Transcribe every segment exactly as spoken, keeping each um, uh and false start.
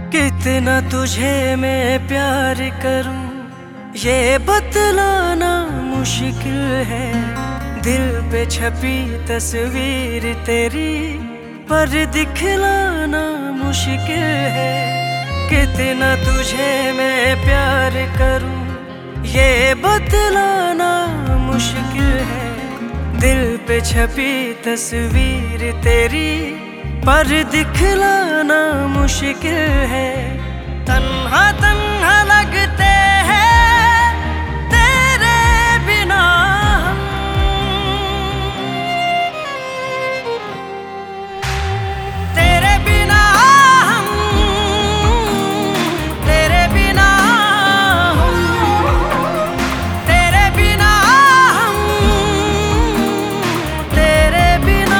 कितना तुझे मैं प्यार करूं ये बतलाना मुश्किल है। दिल पे छपी तस्वीर तेरी पर दिखलाना मुश्किल है। कितना तुझे मैं प्यार करूं ये बतलाना मुश्किल है। दिल पे छपी तस्वीर तेरी पर दिखलाना मुश्किल है। तन्हा तन्हा लगते हैं तेरे बिना हम, तेरे बिना हम, तेरे बिना हम, तेरे बिना हम, तेरे बिना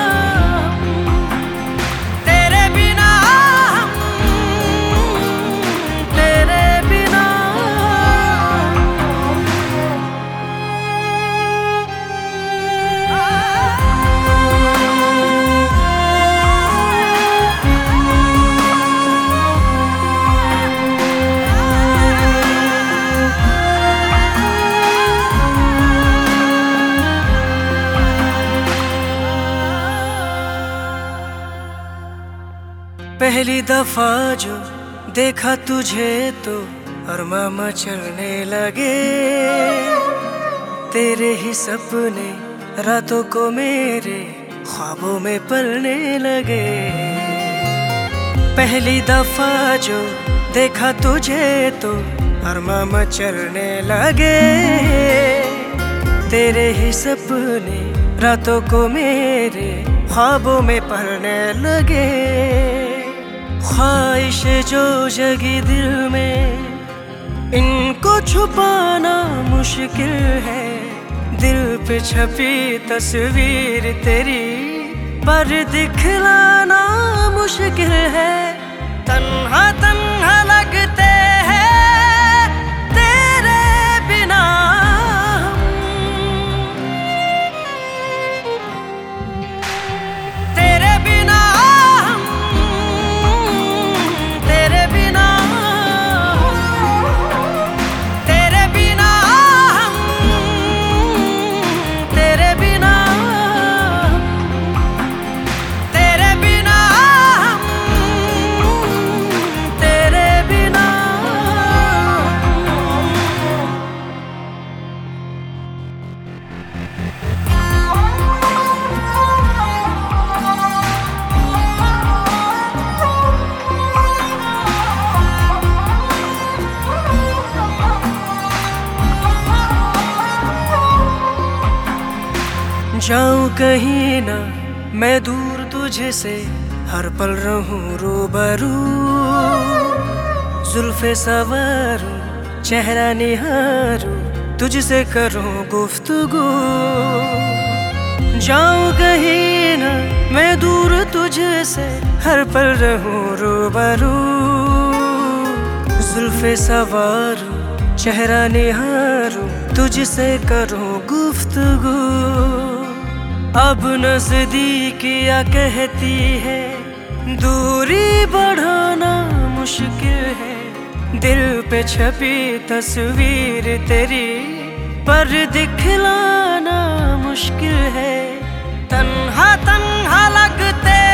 पहली दफा जो देखा तुझे तो अरमां मचलने लगे। तेरे ही सपने रातों को मेरे ख्वाबों में पलने लगे। पहली दफा जो देखा तुझे तो अरमां मचलने लगे। तेरे ही सपने रातों को मेरे ख्वाबों में पलने लगे। ख्वाहिश जो जगी दिल में इनको छुपाना मुश्किल है। दिल पे छपी तस्वीर तेरी पर दिखलाना मुश्किल है। तन्हा तन्हा लगते हैं तेरे बिना हम, तेरे बिना जाऊं कहीं ना मैं दूर तुझसे, हर पल रहूं रूबरू। जुल्फे सवारूं चेहरा निहारूं, तुझसे करूं गुफ्तगू। जाऊं कहीं ना मैं दूर तुझसे, हर पल रहूं रूबरू। जुल्फे सवारूं चेहरा निहारूं, तुझसे करूं गुफ्तगू। अब नजदीकियाँ कहती है दूरी बढ़ाना मुश्किल है। दिल पे छपी तस्वीर तेरी पर दिखलाना मुश्किल है। तन्हा तन्हा लगते